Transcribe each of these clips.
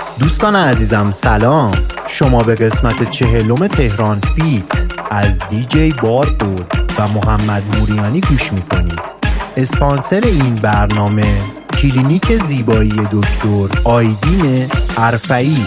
دوستان عزیزم سلام، شما به قسمت 40 تهران فیت از دیجی باربود و محمد موریانی گوش میکنید. اسپانسر این برنامه کلینیک زیبایی دکتر آیدین عرفایی.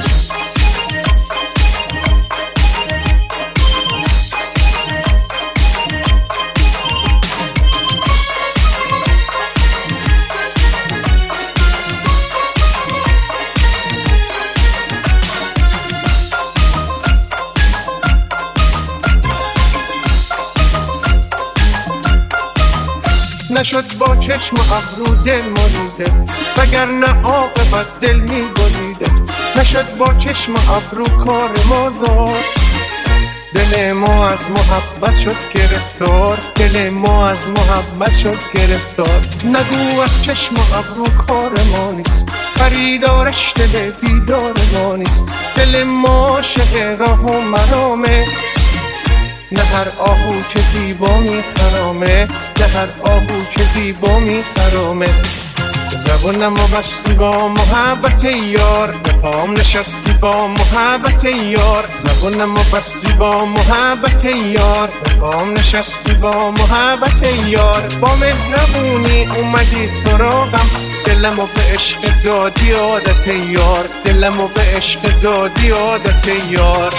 نشد با چشم و ابرو دل مریده، وگرنه عاقبت دل می‌بریده. نشد با چشم و ابرو کار ما زاد، دل ما از محبت شد گرفتار. دل ما از محبت شد گرفتار. نگو از چشم و ابرو کار ما نیست، خریدارش دل بیدار ما نیست. دل ما عاشق راه و مرامه، نه هر آهو که زیبا میخرامه، نه هر آهو که زیبا میخرامه. زبونمو بستی با محبت یار، به پام نشستی با محبت یار. زبونمو بستی با محبت یار، به پام نشستی با محبت یار. با مهربونی اومدی سراغم، دلمو به عشق دادی عادت یار. دلمو به عشق دادی عادت یار.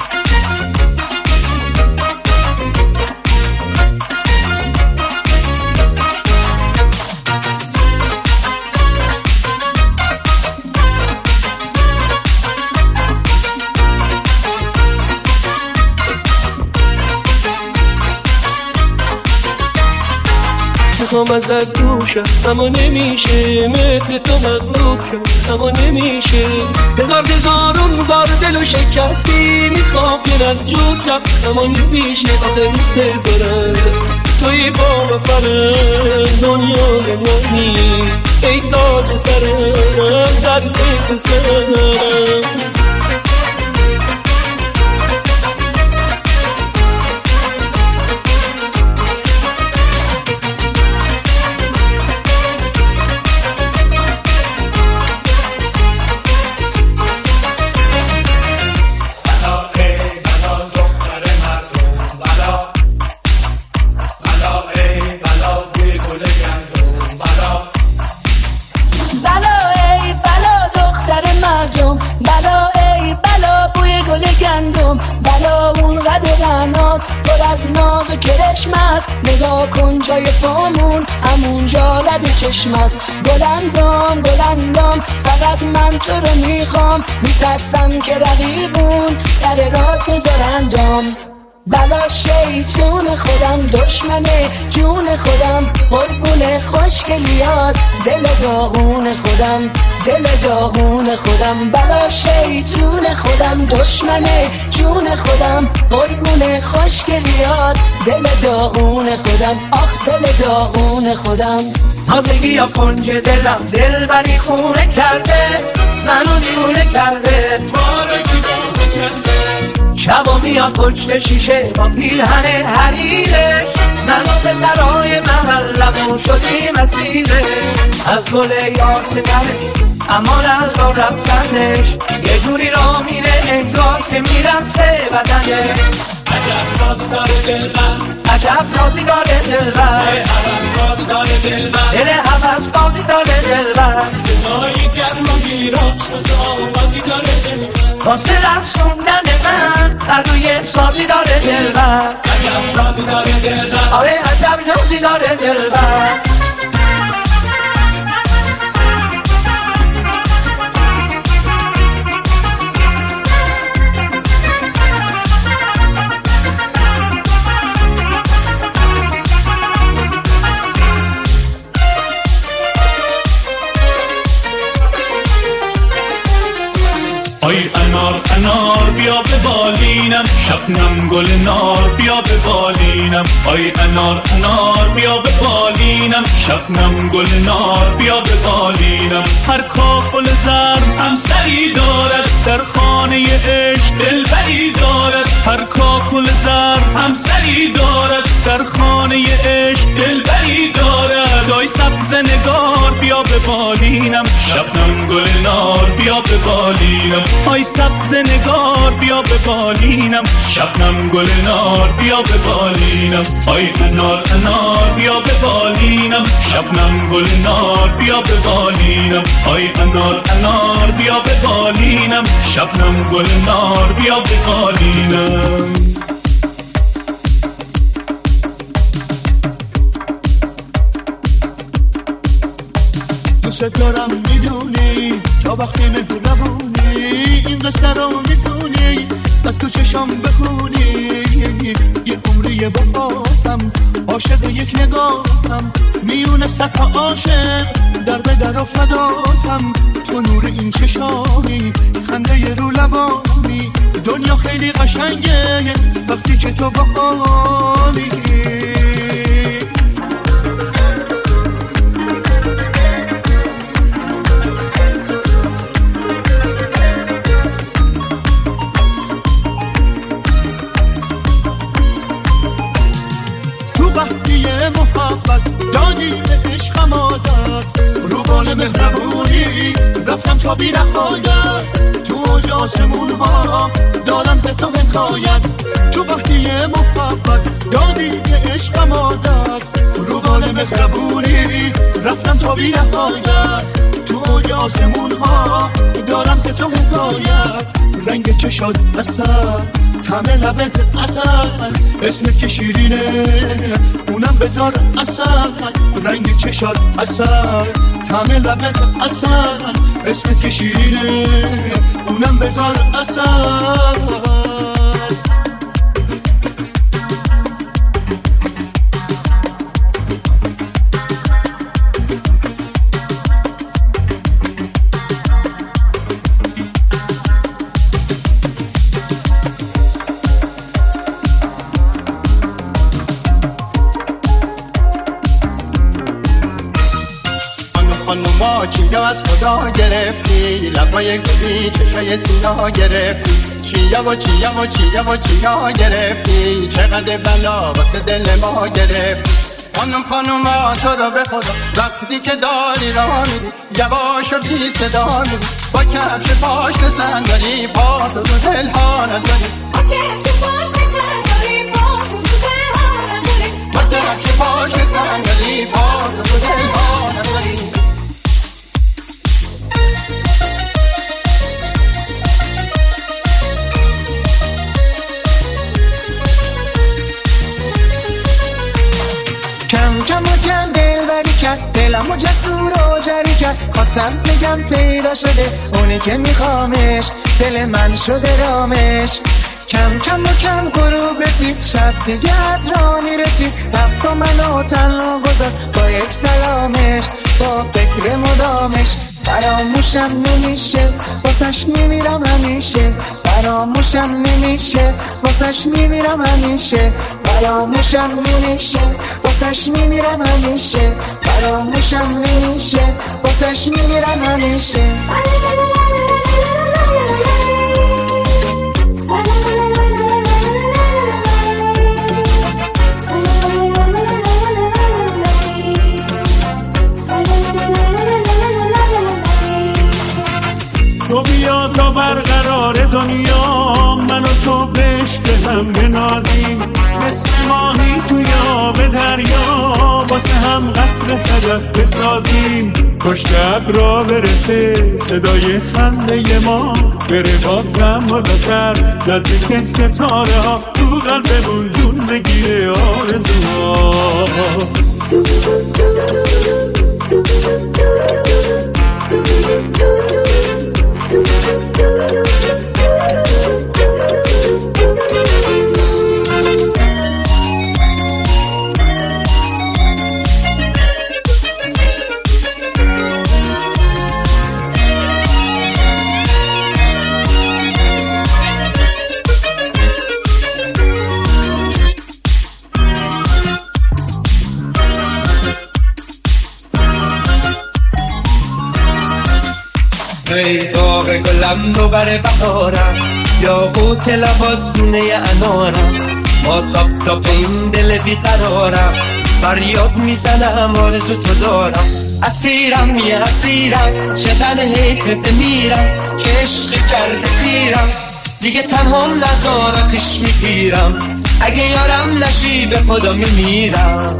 میخوام ازت دوشم اما نمیشه، مثل تو مغلوبم اما نمیشه. هزارون بار دلو شکستی، میخوام بیرد جوشم اما نمیشه. آخه دوست دارم توی با مفرم دنیا بمانی، ای تاج سرم در پیت سرم. از ناز و کرشم است، نگاه کن جای پامون همونجا لب چشم است. گلندام گلندام فقط من تو رو میخوام، میترسم که رقیبون سر راه بذارندام. بلا شیطون خودم، دشمنه جون خودم، قربون خوشگلیات دل داغون خودم، دل داغون خودم. بلا شیطون خودم، دشمنه جون خودم، قربون خوشگلیات دل داغون خودم. آخ دل داغون خودم. آدگی یا کنج دلم دل بری خونه کرده، منو دیونه کرده، ما رو دیوونه کرده. شبا میاد پشت شیشه با پیرهن حریرش، من و پسرای محلمون شدیم اسیرش. از گل یار ستره اما از را رفتنش، یه جوری را میره انگار که میرقصه بدنش. عجب رازی داره دلبر، عجب رازی داره دلبر، هوس بازی داره دلبر، دل هوس بازی داره دلبر. صدای گرم و گیران صدا بازی داره دلبر، واسه رقصوندن من هر روی سازی داره دلبر. عجب رازی داره دلبر، آره عجب رازی داره دلبر. آی انار انار بیا به بالینم، شبنم گل نار بیا به بالینم. آی انار انار بیا به بالینم، شبنم گل نار بیا به بالینم. هر کاکل زرد همسری دارد، در خانه عشق دلبری دارد. هر کاکل زرد همسری دارد، در خانه عشق دلبری دارد. آی سبز نگار بیا به بالینم، شبنم گل نار بیا به بالینم آی سبز نگار بیا به بالینم شبنم گل نار بیا به بالینم آی انار انار بیا به بالینم شبنم گل نار بیا به بالینم آی انار انار بیا به بالینم شبنم گل نار بیا به بالینم دوست دارم میدونی تا وقتی مهربونی این قصه رو میتونی از تو چشام بخونی یه عمری باهاتم عاشق یک نگاهم میونه صدها عاشق در به در افتادم تو نور این چشامی خنده رو لبانی دنیا خیلی قشنگه وقتی که تو باهامی محبت دادی به عشقم عادت رو بال مهربونی رفتم تا بی نهایت تو اوج آسمون ها دارم ز تو حکایت تو وقتی محبت دادی به عشقم عادت رو بال مهربونی رفتم تا بی نهایت تو اوج آسمون ها دارم ز تو حکایت رنگ چشات اصل طعم لبت اصل اسمت که شیرینه اونم بذار اصل رنگ چشات اصل طعم لبت اصل اسمت که شیرینه اونم بذار اصل چیا از خدا گرفتی لبای گلی چشای سینا گرفتی چیا و چیا و چیا و چیا گرفتی چقدر بلا واسه دل ما گرفتی خانوما تو رو به خدا وقتی که داری راه میری یواش و بی صدا میری با کفش پاشن صندلی پا تو دل ها نذاری با کفش پاشن صندلی پا تو دل ها نذاری با کفش پاشن صندلی پا تو دل ها نذاری کم و کم دلبری کرد دلم و جسور و جری کرد خواستم بگم پیدا شده اونی که میخوامش دل من شده رامش کم و کم غروب رسید شب دیگه از راه میرسید رفت و منو تنها گذاشت با یک سلامش با فکر مدامش فراموشم نمیشه واسش میمیرم همیشه فراموشم نمیشه واسش میمیرم همیشه فراموشم نمیشه واسش میمیرم همیشه فراموشم نمیشه واسش میمیرم همیشه تو بیا تا برقرار دنیا من و تو بشت هم بنازیم مثل ماهی توی آب دریا واسه هم قصر صدف بسازیم پشت ابرا برسه صدای خنده ما بره بازم بالاتر نزدیک ستاره ها تو قلبمون جون بگیره آرزوها ای باغ گلم رو بر بهارم یا قوت لبات دونه انارم با تاب این دل بیقرارم فریاد میزنم آرزو تو دارم، اسیرم یه اسیرم، چقدر حیفه بمیرم که عشق کرده پیرم، دیگه تنها نزارتش میگیرم، اگه یارم نشی به خدا میمیرم.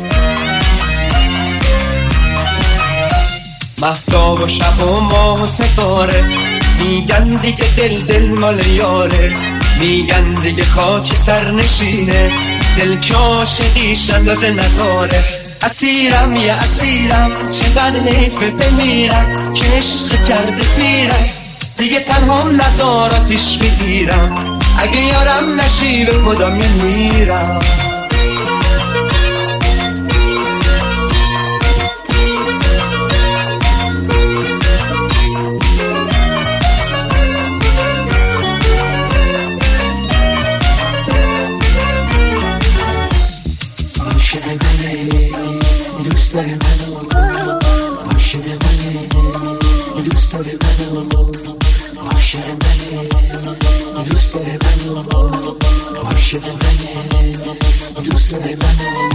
مهتاب و شب و ماه و ستاره میگن دیگه دل مال یاره، میگن دیگه خاک سر نشینه، دل که عاشقیش اندازه نداره. اسیرم یه اسیرم، چقدر حیفه بمیرم که عشق کرده پیرم، دیگه تنها نزارتش میگیرم، اگه یارم نشی به خدا میمیرم. دوست داری منو، عاشق منی، دوست داری منو، عاشق منی، دوست داری منو، عاشق منی، دوست داری منو.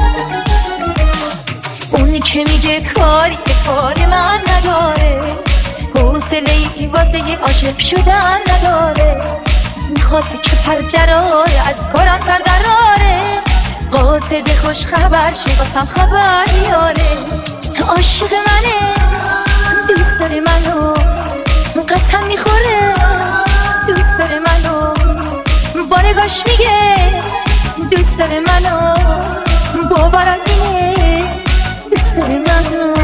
اون که میگه کاری به کار من نداره، حوصله‌ای واسه یه عاشق شدن نداره، میخواد که پر دراره از کارم سر دراره، قاصد خوش خبر شه واسم خبر بیاره. عاشق منه، دوست داره منو، قسم میخوره، دوست داره منو، با نگاش میگه دوست داره منو، باورم اینه دوست داره منو.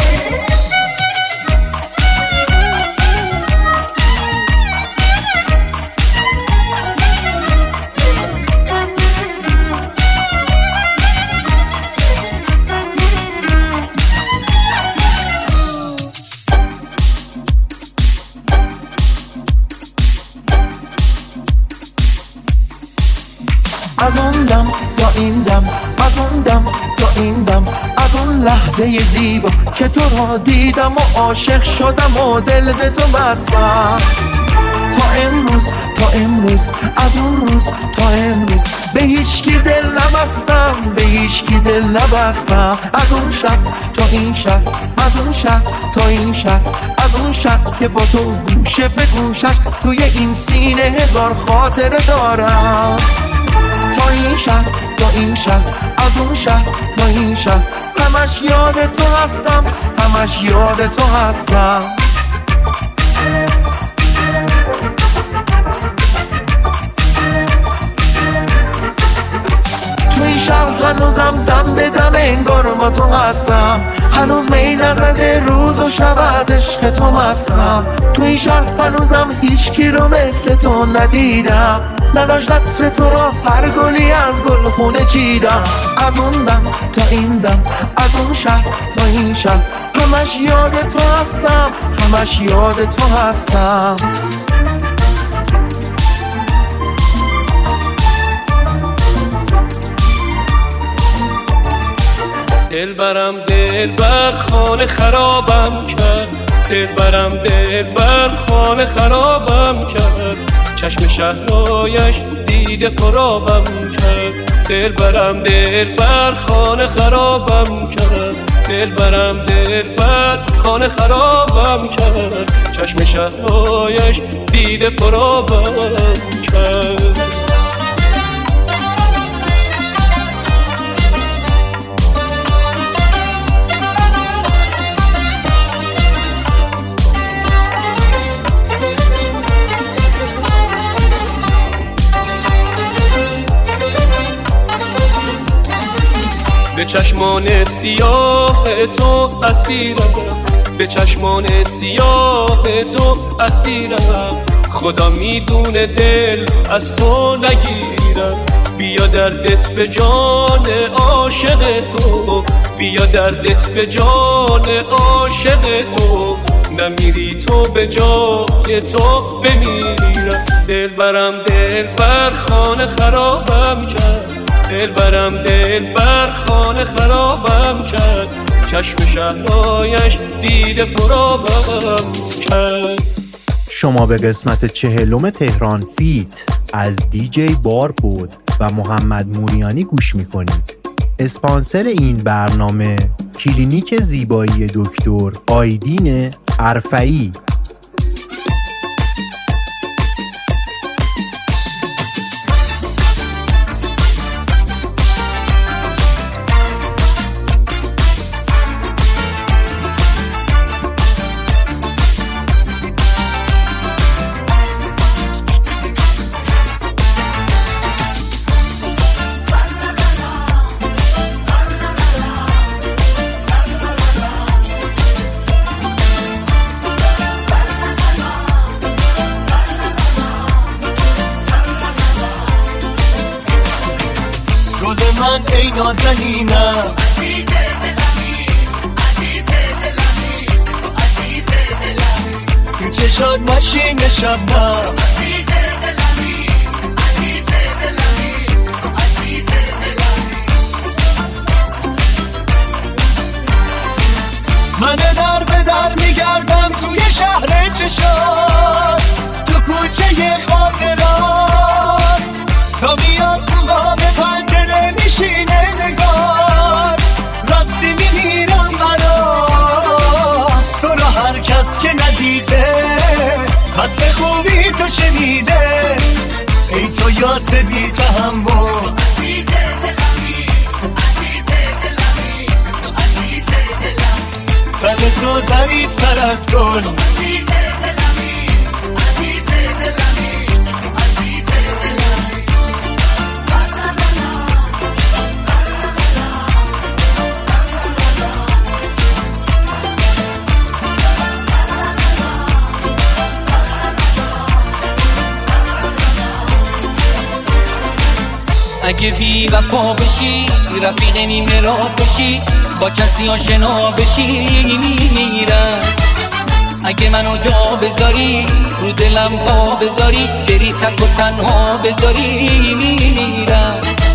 از اون دم تا این دم، از اون دم تا این دم، از اون لحظه زیبا که تو را دیدم و عاشق شدم و دل به تو بستم، تا امروز از اون روز تا امروز به هیچ کی دل نبستم، به هیچ کی دل نبستم. از اون شب تا این شب، از اون شب تا این شب، از اون شب که با تو گوشه به گوشش توی این سینه هزار خاطره دارم. تا این شب تا این شب، از اون شب تا این شب، همش یاد تو هستم، همش یاد تو هستم. تو این شب هنوزم دم به دم انگار با تو هستم، هنوز می نزده روز و شب از عشق تو مستم. تو این شب هنوزم هیچ کی رو مثل تو ندیدم، نداشت عطر تو را هر گلی از گل خونه چیدم. از اون دم تا این دم، از اون شب تا این شب، همش یاد تو هستم، همش یاد تو هستم. دلبرم دلبر خانه خرابم کرد، دلبرم دلبر خانه خرابم کرد، چشم شهرایش دیده پرابم کرد. دلبرم دلبر خانه خرابم کرد، دلبرم دلبر خانه خرابم کرد، چشم شهرایش دیده پرابم کرد. به چشمان سیاه تو اسیرم، به چشمان سیاه تو اسیرم، خدا میدونه دل از تو نگیرم. بیا دردت به جان عاشق تو، بیا دردت به جان عاشق تو، نمیری تو به جای تو بمیرم. دلبرم دلبر خانه خرابم کرد، دلبرم دلبر خانه خرابم کرد، چشم شهرایش دیده پرابم کرد. شما به قسمت 40 تهران فیت از دیجی بار بود و محمد موریانی گوش میکنید. اسپانسر این برنامه کلینیک زیبایی دکتر آیدین عرفئی. من ای نازنینم عزیز دلمی، عزیز دلمی، عزیز دلمی، تو چشات ماشین شبنم عزیز دلمی، عزیز دلمی، عزیز دلمی. من در به در میگردم توی شهر چشات، تو کوچه خاطرات، تا میاد تو قاب پنجره میشینه نگار، راستی میمیرم برات، تو رو هر کس که ندیده پس به خوبی تو شنیده، ای تو یاس بی تحمل عزیز دلمی، عزیز دلمی، عزیز دلمی، تن تو ظریفتر از گل عزیز دلمی، عزیز دلمی، عزیز دلمی. اگه بی وفا بشی رفیق نیمه راه بشی، با کسی آشنا بشی میمیرم. اگه منو جا بذاری رو دلم پا بذاری، بری تک و تنها بذاری میمیرم.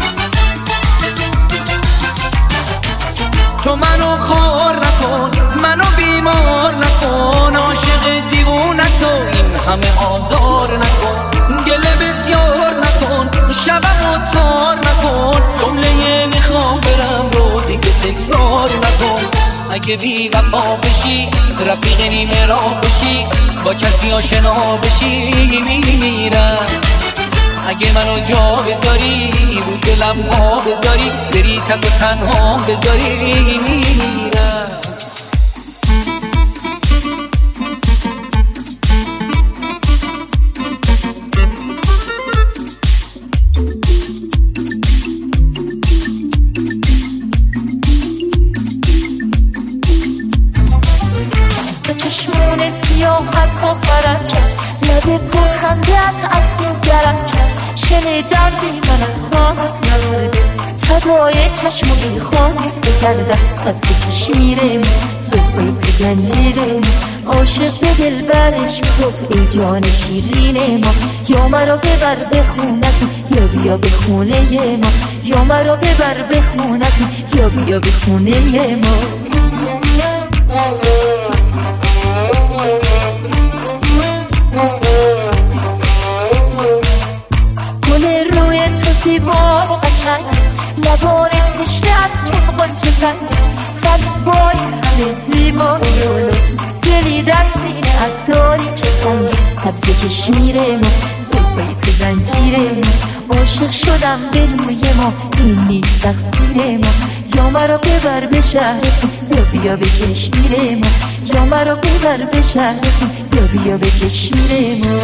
تو منو خار نکن، منو بیمار نکن، عاشق دیوونتو این همه آزار نکن، گله بسیار نکن، شبمو تار نکن، جمله میخوام برم رو دیگه تکرار نکن. اگه بی وفا بشی رفیق نیمه راه بشی، با کسی آشنا بشی میمیرم. اگه منو جا بذاری رو دلم پا بذاری، بری تک و تنها بذاری میمیرم. چشمون سیاحت باورم کرد، لب پرخندت از دیگرم کرد، شنیدم بی من خواهد نبوده، فدای چشم و بی خواهد بگردم، سبز کشمیرم صفحه زنجیرم، عاشق به دل برش میگفت ای جان شیرین ما، یا مرا ببر به خونتون یا بیا به خونه ما، یا مرا ببر به خونتون یا بیا به خونه ما. گل روی تو زیبا و قشنگ، لبان تشنه از چون غنچه زنگ، قلبای همه زیبایی و لطف، دلی در سینه از داری که سنگی، سبز کشمیر ما صفحه تو زنجیر ما، عاشق شدم به روی ما این نیست تقصیر ما، یا مرا ببر به شهرتون یا بیا به کشمیر ما، یا مرا ببر به شهرتون یا بیا به کشمیر ما.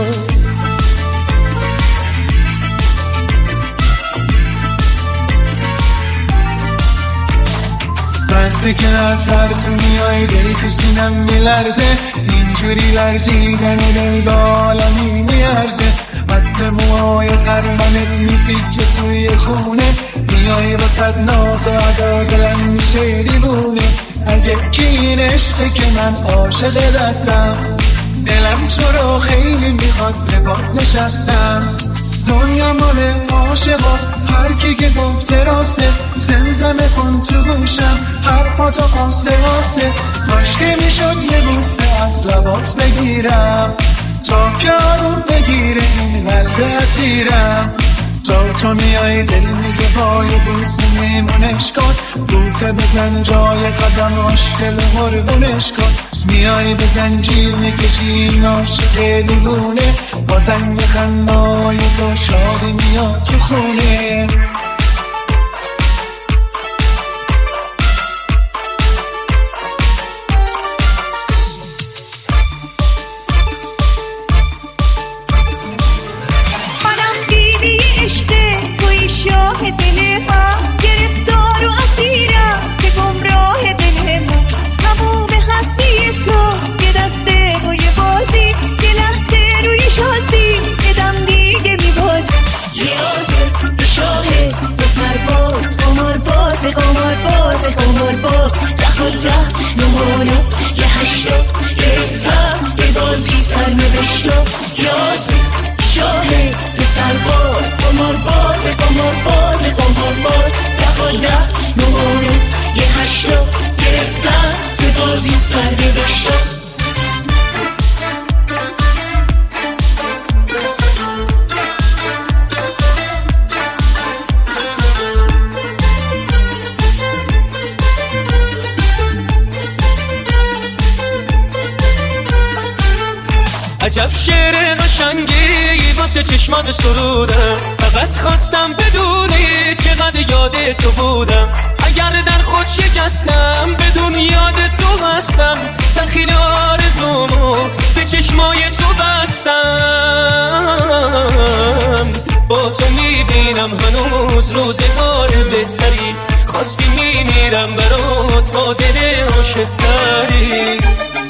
وقتی که از در تو میای دل تو سینم میلرزه، اینجوری لرزیدن دل به عالمی میارزه، مدر موهای خرمنت میپیچه توی خونه، میای وسط ناز و ادا دلم میشه دیوونه. اگه کی این عشقه که من عاشق دستم، دلم تو رو خیلی میخواد به باد نشستم، دنیا مال عاشقاست هر کی که گفته راسته، زمزمه کن تو گوشم هر پا تا قاسه قاسه، کاش که میشد یه بوسه از لبات بگیرم، تا که آروم بگیره این قلب اسیرم، تو میای دل میگه وای بوسه میمونش کن بوسه بزن جای قدم آشکل قربونش کن میای به زنجیر میکشی ناشق دیوونه با زنگ خندای تو شادی میاد تو خونه شاه دل ما گرفتار و اسیرم که گمراه دل ما تموم هستی تو یه دسته و یه بازی یه لحظه روی شازی یه دم دیگه میبازی یاسر شاه بسر باز قمار باز قمار باز قمار باز دخل جه نمونو یه هشتا گرفتم یه بازی سر نوشتا یاسر شاه بسر باز قمار باز قمار باز قمار باز دخل ده نمونو یه هشتا گرفتم به بازی سر نوشتا عجب شعر قشنگی واسه چشمات سرودم فقط خواستم بدونی چقدر یاد تو بودم اگر در خود شکستم بدون یاد تو هستم داخل آرزومو به چشمای تو بستم با تو میبینم هنوز روزگار بهتری خواستی میمیرم برات با دل عاشق تری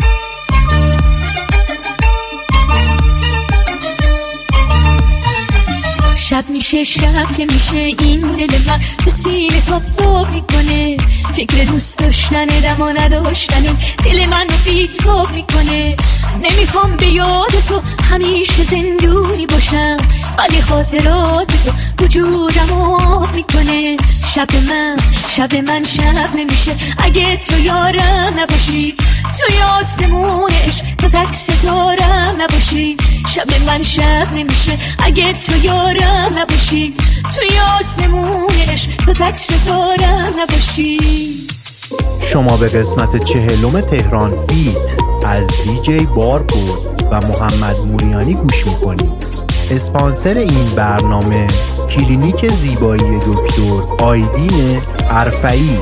شب میشه شب که میشه این دل من تو سینه تاب میکنه فکر دوست داشتن دما نداشتن دل من رو بیتاب میکنه نمیخوام به یاد تو همیشه زندونی باشم ولی خاطرات تو وجودم آب میکنه شب من شب نمیشه اگه تو یارم نباشی توی آسمونش تو تک ستارم نباشی شب من شب نمیشه اگه تو یارم نباشی توی آسمونش تو تک ستارم نباشی. شما به قسمت 40 تهران فیت از دیجی باربود و محمد موریانی گوش میکنید. اسپانسر این برنامه کلینیک زیبایی دکتر آیدین عرفایی.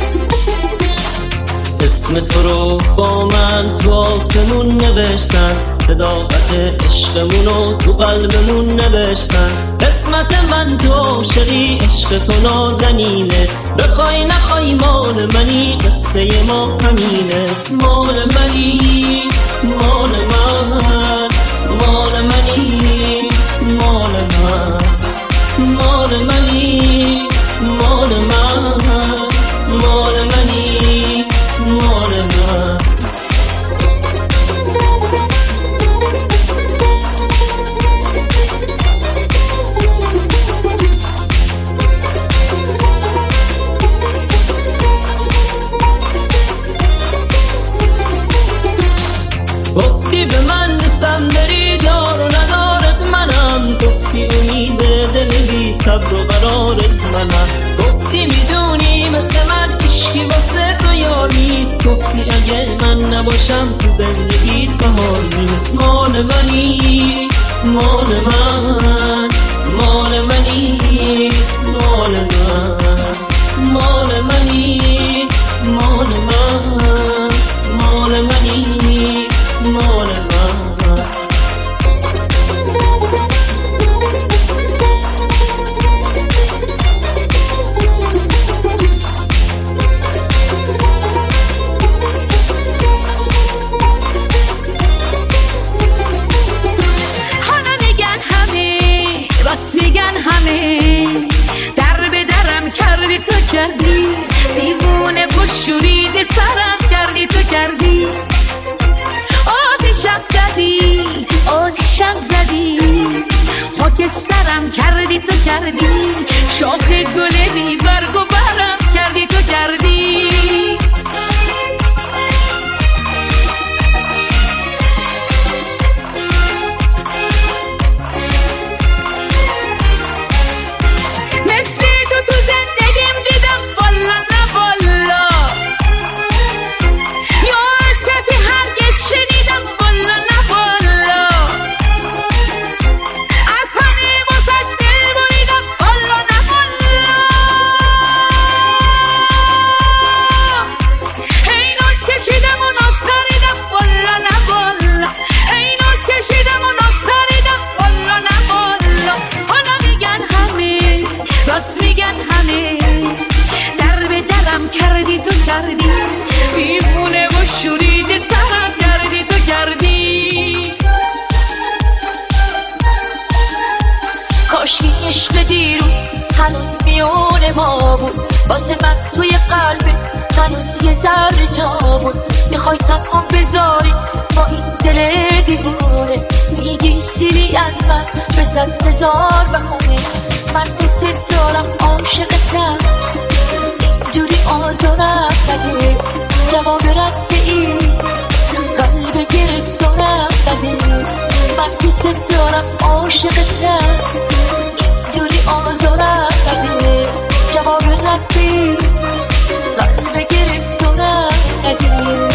اسم تو رو با من تو آسمون نوشتن صداقت عشقمونو تو قلبمون نوشتن قسمت من تو عاشقی عشق تو نازنینه بخوای نخوای مال منی قصه ما همینه مال منی مال من مال منی مال من مال منی مال من مال منی مال من گفتی به من نسم داری دار و ندارد منم گفتی امید دل بی صبر و قرارت منم گفتی میدونی مثل من عشقی واسه تو یار نیست گفتی اگر من نباشم تو زندگیت بهار نیست مال منی مال من مال منی مال من مال منی مال من مال منی مال من حالا نگن همه عشق دیروز هنوز میون ما بود، واسه من توی قلبت هنوز یه ذره جا بود. میخوای تنها بذاری با این دل دیوونه، میگی سیری از من به 100,000 بهونه. من دوست دارم عاشقتم، اینجوری آزارم نده. جواب رد ای قلب گرفتارم نده. من دوست دارم عاشقتم، اینجوری آزارم نده. جواب رد ای قلب گرفتارم نده.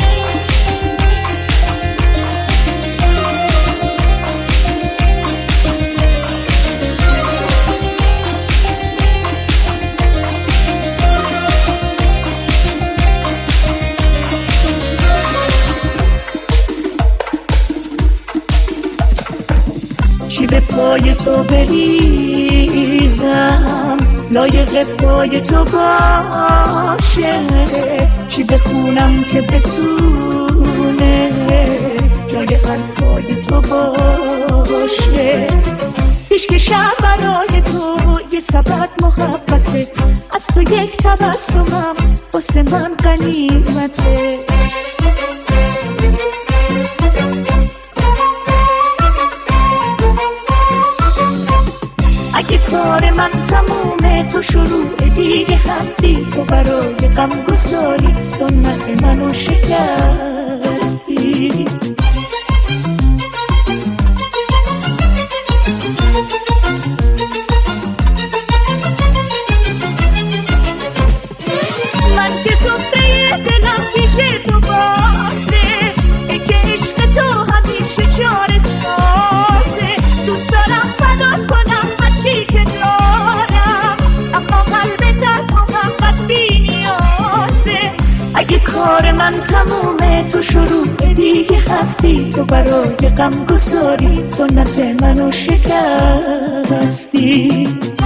چی به پای تو بریزم لایق پای تو باشه، چی بخونم که بتونه جای حرفای تو باشه. عشق شب برای تو یه سبد محبته، از تو یک تبسمم واسه من غنیمته. اگه کار من تمومه تو شروع دیگه هستی، تو برای غم گساری سنت منو شکستی. من که سفره دلم پیش تو بازه، که عشق تو همیشه چاره سازه. دوست دارم فدات کنم چی که دارم، اما قلبت از محبت بی نیازه. اگه کار من تمومه تو شروع دیگه هستی، تو برای غم گساری سنت منو شکستی.